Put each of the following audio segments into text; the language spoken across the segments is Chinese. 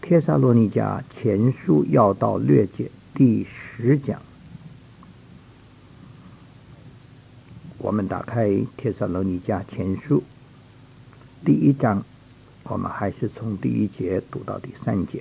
帖撒罗尼迦前书要道略解第10讲。我们打开帖撒罗尼迦前书第1章，我们还是从第1节读到第3节。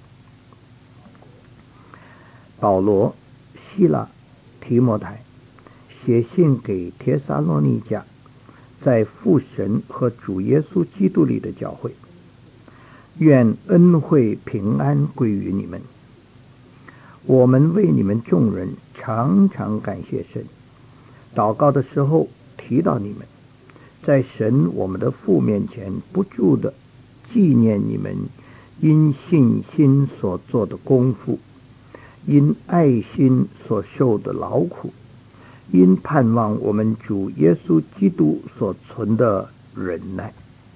保罗、希拉、提摩太写信给帖撒罗尼迦在父神和主耶稣基督里的教会，愿恩惠平安归于你们。我们为你们众人常常感谢神，祷告的时候提到你们，在神我们的父面前不住的纪念你们因信心所做的功夫，因爱心所受的劳苦，因盼望我们主耶稣基督所存的忍耐。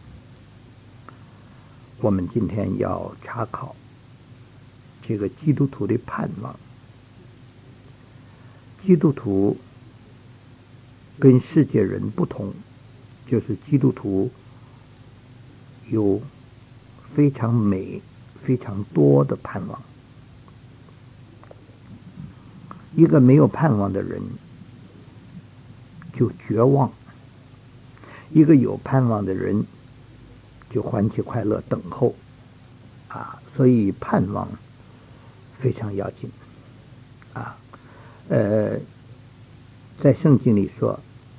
我们今天要查考这个基督徒的盼望。基督徒跟世界人不同，就是基督徒有非常美、非常多的盼望。一个没有盼望的人就绝望，一个有盼望的人就欢喜快乐等候所以盼望非常要紧在圣经里说，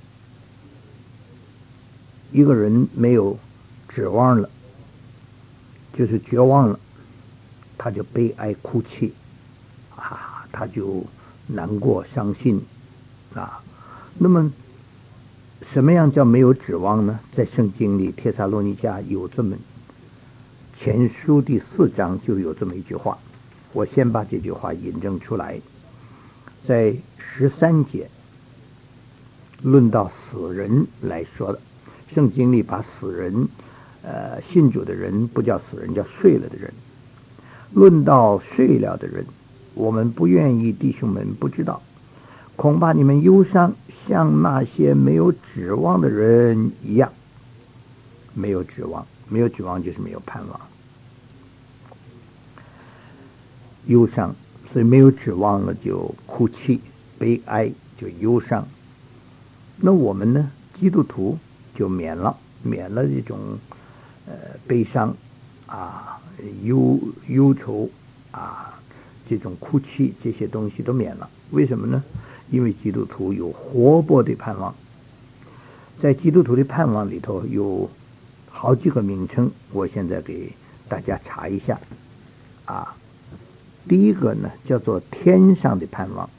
一个人没有指望了，就是绝望了，他就悲哀哭泣他就难过伤心那么什么样叫没有指望呢？在圣经里帖撒罗尼迦有这么前书第4章就有这么一句话，我先把这句话引证出来。在13节论到死人来说的，圣经里把死人信主的人不叫死人，叫睡了的人。论到睡了的人，我们不愿意弟兄们不知道，恐怕你们忧伤像那些没有指望的人一样。没有指望，没有指望就是没有盼望，忧伤，所以没有指望了就哭泣悲哀，就忧伤。那我们呢，基督徒就免了这种悲伤忧愁这种哭泣，这些东西都免了。为什么呢？因为基督徒有活泼的盼望。在基督徒的盼望里头有好几个名称，我现在给大家查一下第一个呢叫做天上的盼望。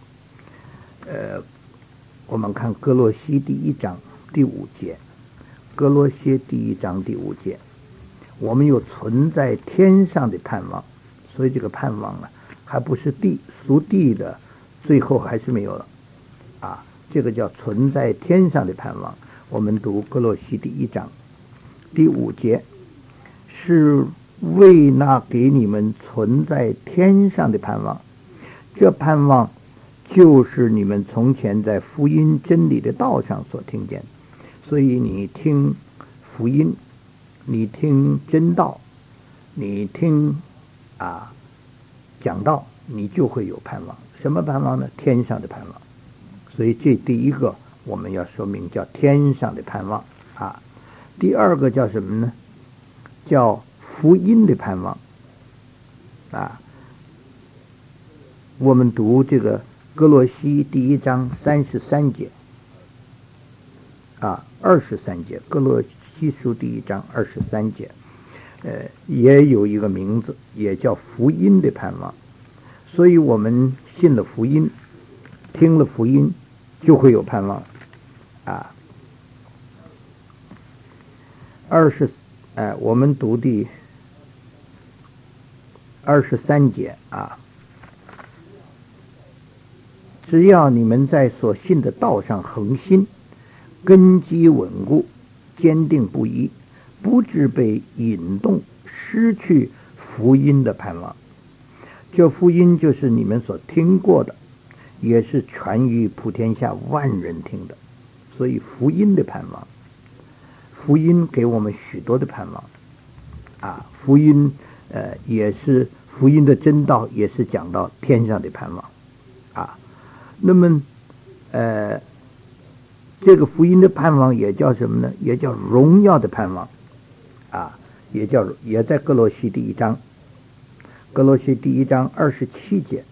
我们看哥罗西第1章第5节，哥罗西第1章第5节，我们有存在天上的盼望。所以这个盼望呢，还不是属地的，最后还是没有了这个叫存在天上的盼望。我们读哥罗西第1章第5节，是为那给你们存在天上的盼望，这盼望就是你们从前在福音真理的道上所听见。所以你听福音，你听真道，你听讲道，你就会有盼望。什么盼望呢？天上的盼望。所以这第一个我们要说明叫天上的盼望第二个叫什么呢？叫福音的盼望我们读这个哥罗西第1章33节23节，哥罗西书第1章23节也有一个名字，也叫福音的盼望。所以我们信了福音，听了福音，就会有盼望我们读第23节只要你们在所信的道上恒心，根基稳固，坚定不移，不致被引动失去福音的盼望。这福音就是你们所听过的，也是传于普天下万人听的。所以福音的盼望，福音给我们许多的盼望福音也是福音的真道，也是讲到天上的盼望啊。那么这个福音的盼望也叫什么呢？也叫荣耀的盼望啊，也在歌罗西第1章，歌罗西第1章27节，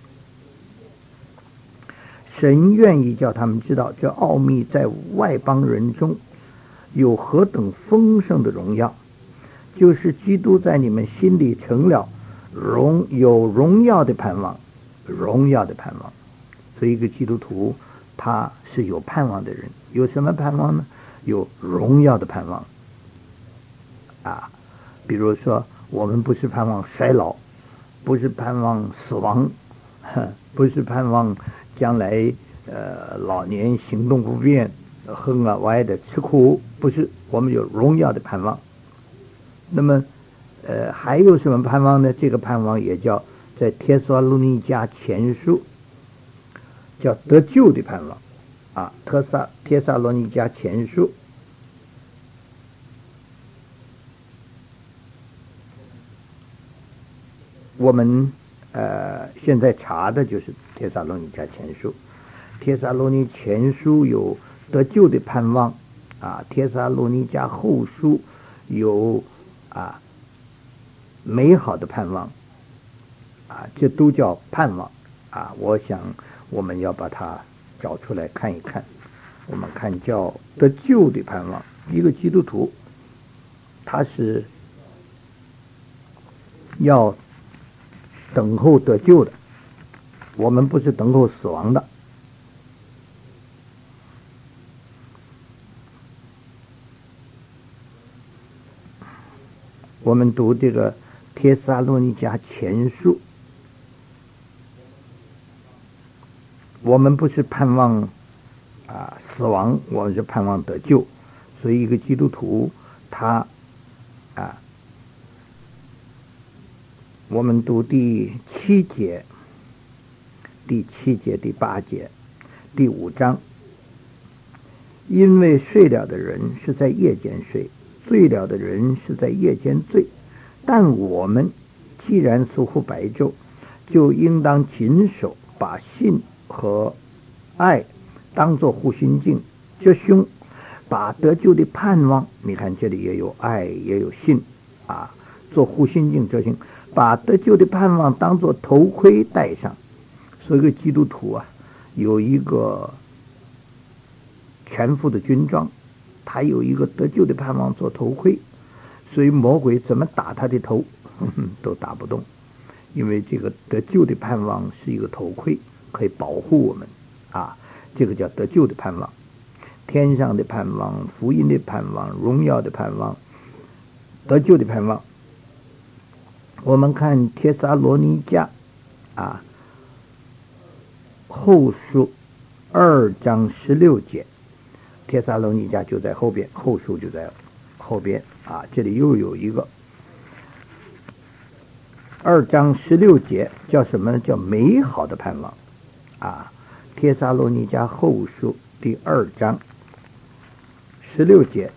神愿意叫他们知道这奥秘在外邦人中有何等丰盛的荣耀，就是基督在你们心里成了有荣耀的盼望，荣耀的盼望。所以一个基督徒他是有盼望的人，有什么盼望呢？有荣耀的盼望啊。比如说我们不是盼望衰老，不是盼望死亡，不是盼望将来老年行动不便，横啊歪的吃苦，不是，我们有荣耀的盼望。那么还有什么盼望呢？这个盼望也叫在帖撒罗尼迦前书叫得救的盼望啊。帖撒罗尼迦前书我们现在查的就是帖撒罗尼迦前书。帖撒罗尼前书有得救的盼望啊，帖撒罗尼迦后书有美好的盼望啊，这都叫盼望啊。我想我们要把它找出来看一看。我们看叫得救的盼望，一个基督徒他是要等候得救的，我们不是等候死亡的。我们读这个帖撒罗尼迦前书，我们不是盼望死亡，我们是盼望得救。所以一个基督徒他我们读第7节、第8节、第5章，因为睡了的人是在夜间睡，醉了的人是在夜间醉，但我们既然似乎白昼，就应当谨守，把信和爱当作护心镜遮胸，把得救的盼望，你看这里也有爱也有信做护心镜遮胸，把得救的盼望当作头盔戴上。所以一个基督徒有一个全副的军装，他有一个得救的盼望做头盔，所以魔鬼怎么打他的头都打不动，因为这个得救的盼望是一个头盔，可以保护我们这个叫得救的盼望，天上的盼望，福音的盼望，荣耀的盼望，得救的盼望。我们看帖撒罗尼迦后书2章16节，帖撒罗尼迦就在后边，后书就在后边这里又有一个2章16节叫什么呢？叫美好的盼望帖撒罗尼迦后书第2章16节，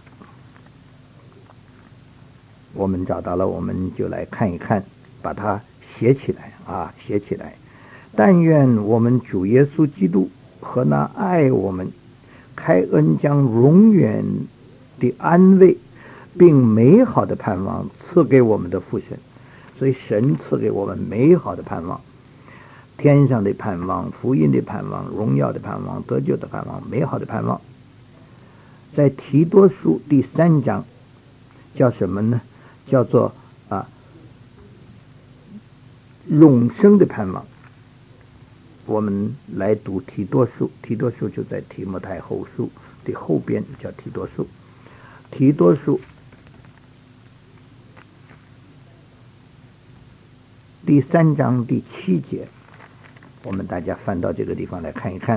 我们找到了，我们就来看一看，把它写起来写起来。但愿我们主耶稣基督和那爱我们、开恩将永远的安慰并美好的盼望赐给我们的父神。所以神赐给我们美好的盼望，天上的盼望，福音的盼望，荣耀的盼望，得救的盼望，美好的盼望。在提多书第3章叫什么呢？叫做永生的盼望。我们来读提多书，提多书就在提摩太后书的后边，叫提多书。提多书第3章第7节，我们大家翻到这个地方来看一看。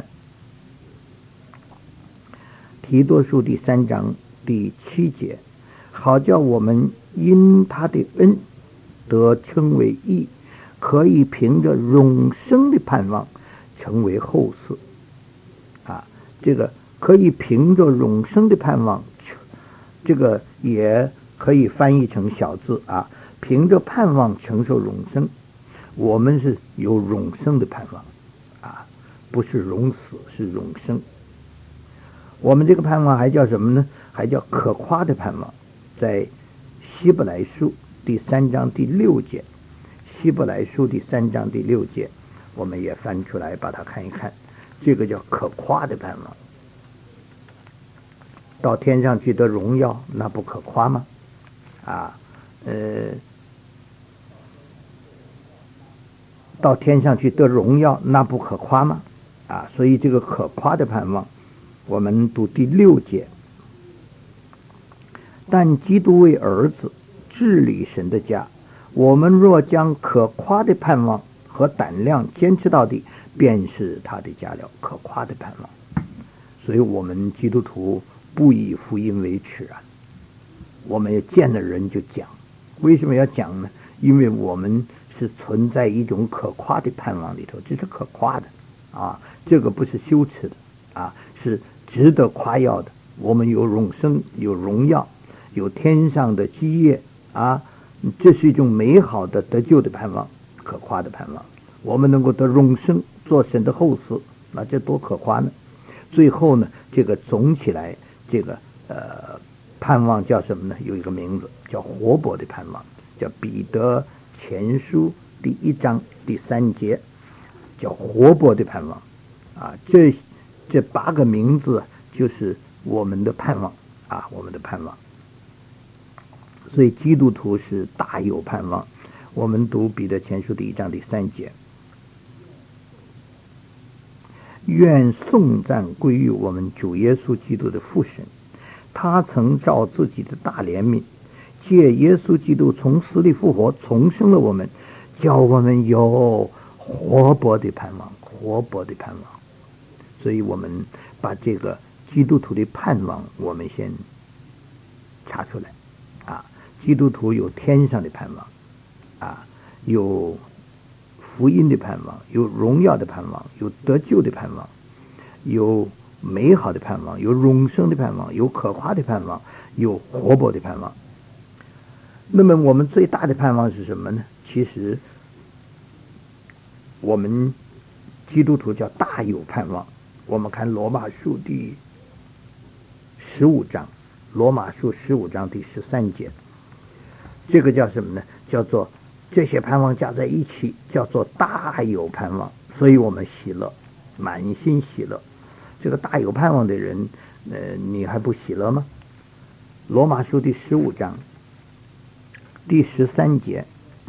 提多书第3章第7节，好叫我们因他的恩得称为义，可以凭着永生的盼望成为后嗣这个可以凭着永生的盼望，这个也可以翻译成小字凭着盼望承受永生。我们是有永生的盼望啊，不是永死，是永生。我们这个盼望还叫什么呢？还叫可夸的盼望。在希伯来书第3章第6节，希伯来书第3章第6节，我们也翻出来把它看一看。这个叫可夸的盼望。到天上去得荣耀，那不可夸吗？到天上去得荣耀，那不可夸吗？所以这个可夸的盼望，我们读第6节。但基督为儿子治理神的家，我们若将可夸的盼望和胆量坚持到底，便是他的家了。可夸的盼望，所以我们基督徒不以福音为耻啊！我们也见了人就讲。为什么要讲呢？因为我们是存在一种可夸的盼望里头，这是可夸的这个不是羞耻的是值得夸耀的。我们有永生，有荣耀，有天上的基业这是一种美好的得救的盼望，可夸的盼望。我们能够得永生，做神的后嗣，那这多可夸呢！最后呢，这个总起来，这个盼望叫什么呢？有一个名字叫活泼的盼望，叫彼得前书第1章第3节，叫活泼的盼望这8个名字就是我们的盼望我们的盼望。所以基督徒是大有盼望。我们读彼得前书第1章第3节，愿颂赞归于我们主耶稣基督的父神，他曾照自己的大怜悯，借耶稣基督从死里复活，重生了我们，叫我们有活泼的盼望，活泼的盼望。所以我们把这个基督徒的盼望我们先查出来基督徒有天上的盼望有福音的盼望，有荣耀的盼望，有得救的盼望，有美好的盼望，有永生的盼望，有可夸的盼望，有活泼的盼望。那么我们最大的盼望是什么呢？其实我们基督徒叫大有盼望。我们看罗马书第15章，罗马书15章第13节，这个叫什么呢？叫做这些盼望加在一起，叫做大有盼望。所以我们喜乐，满心喜乐。这个大有盼望的人你还不喜乐吗？罗马书第15章第13节，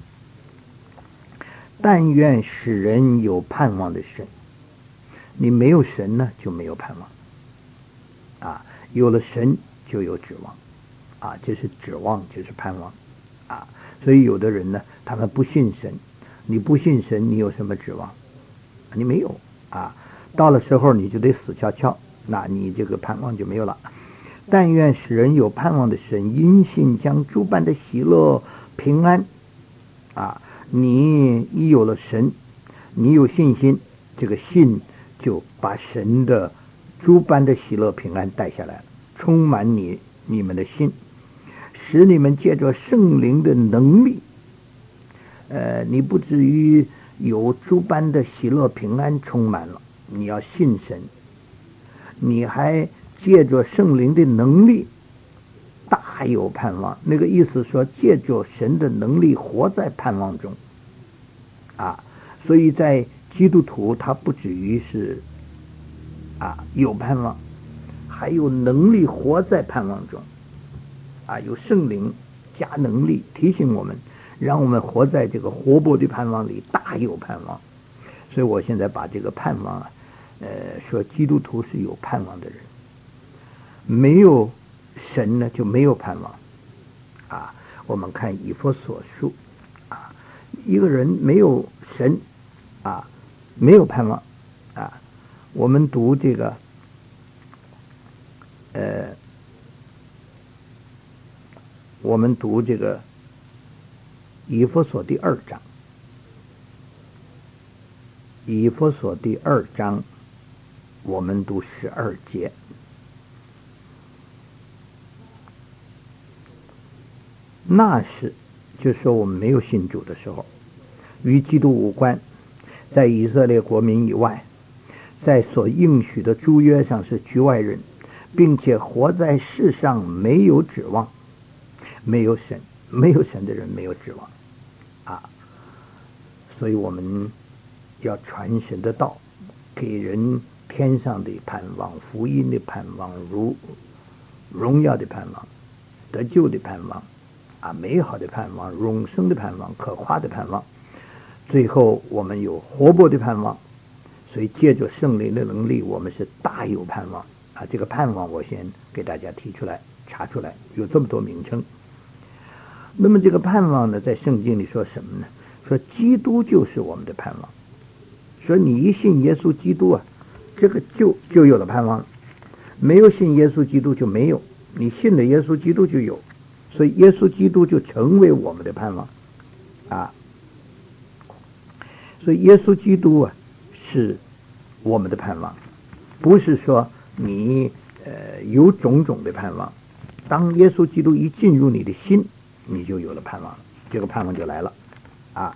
但愿使人有盼望的神。你没有神呢，就没有盼望有了神就有指望这是指望，就是盼望所以有的人呢，他们不信神。你不信神，你有什么指望？你没有到了时候你就得死翘翘，那你这个盼望就没有了。但愿使人有盼望的神，因信将诸般的喜乐平安你一有了神，你有信心，这个信就把神的诸般的喜乐平安带下来了，充满你们的心，使你们借着圣灵的能力你不至于有诸般的喜乐平安充满了。你要信神，你还借着圣灵的能力大有盼望。那个意思说，借着神的能力活在盼望中所以在基督徒他不止于是有盼望，还有能力活在盼望中有圣灵加能力提醒我们，让我们活在这个活泼的盼望里，大有盼望。所以我现在把这个盼望说基督徒是有盼望的人。没有神呢，就没有盼望我们看以弗所书一个人没有神没有盼望我们读这个以弗所第2章，以弗所第2章，我们读12节。那时就是说我们没有信主的时候，与基督无关，在以色列国民以外，在所应许的诸约上是局外人，并且活在世上没有指望，没有神的人没有指望啊！所以我们要传神的道，给人天上的盼望，福音的盼望，荣耀的盼望，得救的盼望啊，美好的盼望，永生的盼望，可夸的盼望。最后我们有活泼的盼望，所以借着圣灵的能力，我们是大有盼望啊！这个盼望我先给大家提出来，查出来，有这么多名称。那么这个盼望呢，在圣经里说什么呢？说基督就是我们的盼望。说你一信耶稣基督啊，这个就有了盼望了。没有信耶稣基督就没有，你信了耶稣基督就有，所以耶稣基督就成为我们的盼望啊。所以耶稣基督啊是我们的盼望，不是说你有种种的盼望。当耶稣基督一进入你的心，你就有了盼望，这个盼望就来了啊。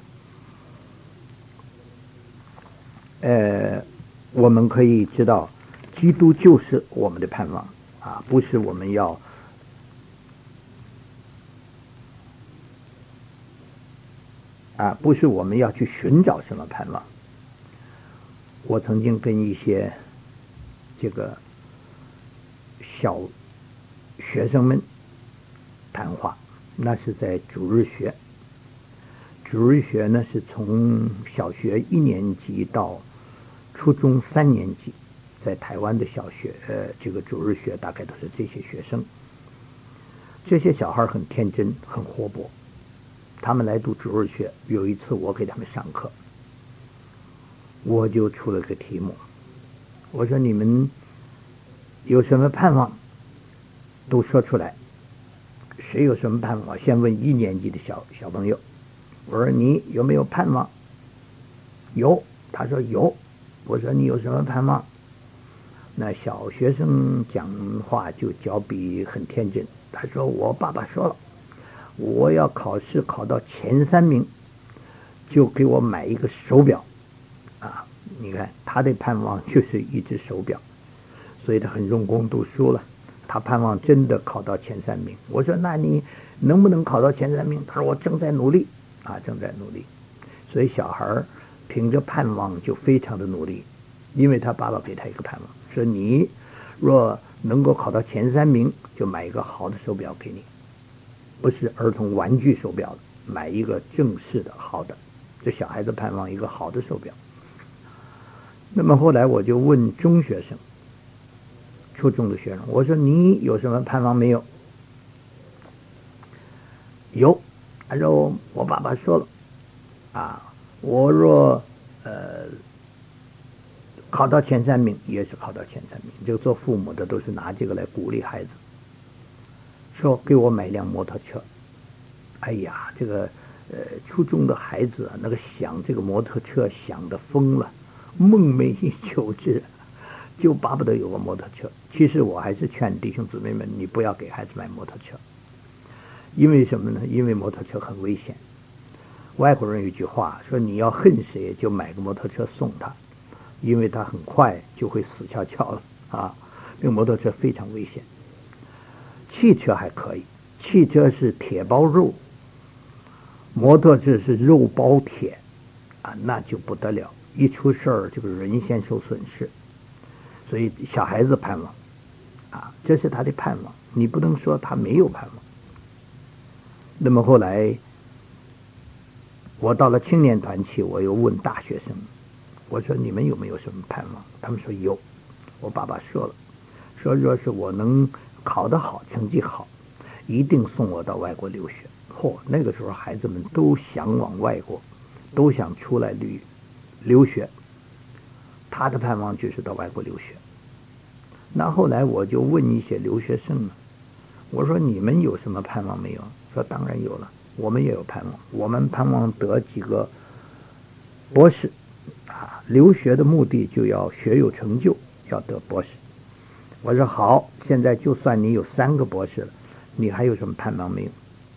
我们可以知道，基督就是我们的盼望啊，不是我们要不是我们要去寻找什么盼望。我曾经跟一些这个小学生们谈话，那是在主日学。主日学呢是从小学1年级到初中3年级，在台湾的小学这个主日学大概都是这些学生。这些小孩很天真，很活泼。他们来读主日学，有一次我给他们上课，我就出了个题目，我说你们有什么盼望都说出来，谁有什么盼望？先问1年级的小朋友，我说你有没有盼望？有，他说有。我说你有什么盼望？那小学生讲话就脚比很天真，他说我爸爸说了，我要考试考到前3名，就给我买一个手表啊！你看他的盼望就是一只手表，所以他很用功读书了。他盼望真的考到前3名。我说那你能不能考到前3名？他说我正在努力啊，正在努力。所以小孩凭着盼望就非常的努力，因为他爸爸给他一个盼望，说你若能够考到前3名，就买一个好的手表给你，不是儿童玩具手表，买一个正式的好的。这小孩子盼望一个好的手表。那么后来我就问中学生、初中的学生，我说你有什么盼望没有？有，他说我爸爸说了啊，我若考到前3名，也是考到前3名。这个做父母的都是拿这个来鼓励孩子，说给我买辆摩托车。哎呀，这个初中的孩子啊，那个想这个摩托车想得疯了，梦寐以求之，就巴不得有个摩托车。其实我还是劝弟兄姊妹们，你不要给孩子买摩托车，因为什么呢？因为摩托车很危险。外国人有一句话说，你要恨谁就买个摩托车送他，因为他很快就会死翘翘了啊！这个摩托车非常危险。汽车还可以，汽车是铁包肉，摩托车是肉包铁啊，那就不得了，一出事儿这个人先受损失。所以小孩子盼望啊，这是他的盼望，你不能说他没有盼望。那么后来我到了青年团契，我又问大学生，我说你们有没有什么盼望？他们说有。我爸爸说了，说若是我能考得好，成绩好，一定送我到外国留学。那个时候孩子们都想往外国，都想出来留学。他的盼望就是到外国留学。那后来我就问一些留学生了，我说你们有什么盼望没有？说当然有了，我们也有盼望，我们盼望得几个博士啊，留学的目的就要学有成就，要得博士。我说好，现在就算你有3个博士了，你还有什么盼望没有？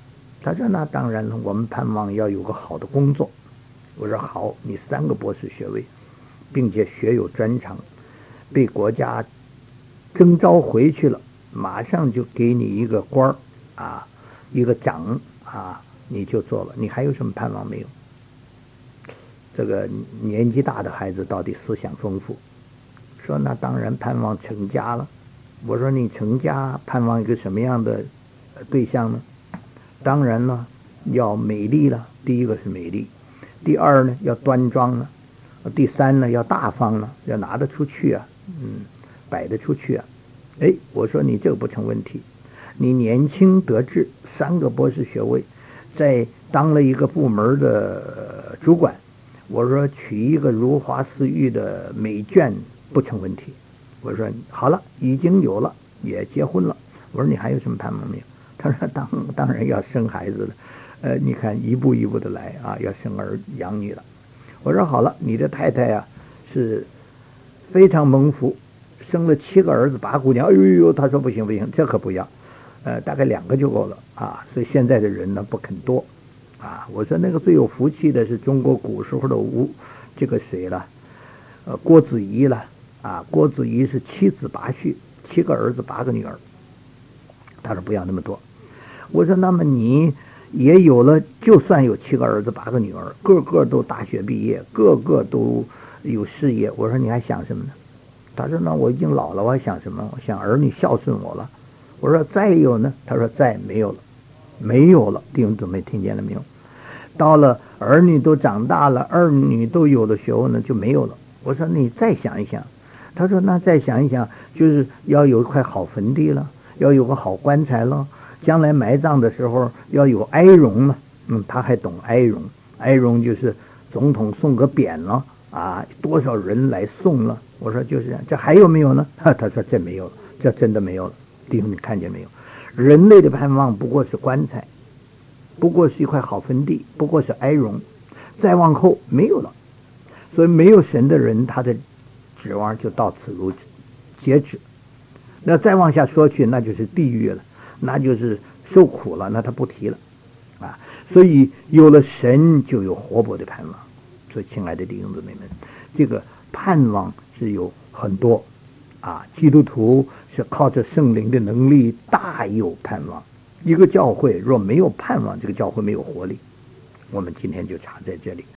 他说那当然了，我们盼望要有个好的工作。我说好，你3个博士学位，并且学有专长，被国家征召回去了，马上就给你一个官儿啊，一个长啊，你就做了。你还有什么盼望没有？这个年纪大的孩子到底思想丰富，说那当然盼望成家了。我说你成家盼望一个什么样的对象呢？当然了，要美丽了。第一个是美丽，第二呢要端庄了，第三呢要大方了，要拿得出去啊，摆得出去啊。我说你这个不成问题，你年轻得志，3个博士学位，在当了一个部门的主管，我说娶一个如花似玉的美眷不成问题。我说好了，已经有了，也结婚了。我说你还有什么盼望没有？他说当然要生孩子了，你看一步一步的来啊，要生儿养女了。我说好了，你的太太啊是非常蒙福，生了7个儿子8个姑娘。哎呦，他说不行不行，这可不要，大概2个就够了啊。所以现在的人呢不肯多啊。我说那个最有福气的是中国古时候的这个谁了，郭子仪了啊。郭子仪是7子8婿，7个儿子8个女儿。他说不要那么多。我说那么你也有了，就算有7个儿子8个女儿，个个都大学毕业，个个都有事业。我说你还想什么呢？他说那我已经老了，我还想什么？我想儿女孝顺我了。我说再有呢？他说再没有了，没有了。弟兄姊妹听见了没有？到了儿女都长大了，儿女都有了学问呢，就没有了。我说你再想一想。他说那再想一想，就是要有一块好坟地了，要有个好棺材了，将来埋葬的时候要有哀荣了。他还懂哀荣，哀荣就是总统送个匾了啊，多少人来送了。我说就是这样，这还有没有呢？他说这没有了，这真的没有了。弟兄，你看见没有？人类的盼望不过是棺材，不过是一块好坟地，不过是哀荣，再往后没有了。所以没有神的人，他的指望就到此如截止。那再往下说去，那就是地狱了，那就是受苦了，那他不提了啊。所以有了神，就有活泼的盼望。所以亲爱的弟兄姊妹们，这个盼望是有很多啊。基督徒是靠着圣灵的能力大有盼望。一个教会若没有盼望，这个教会没有活力。我们今天就查在这里。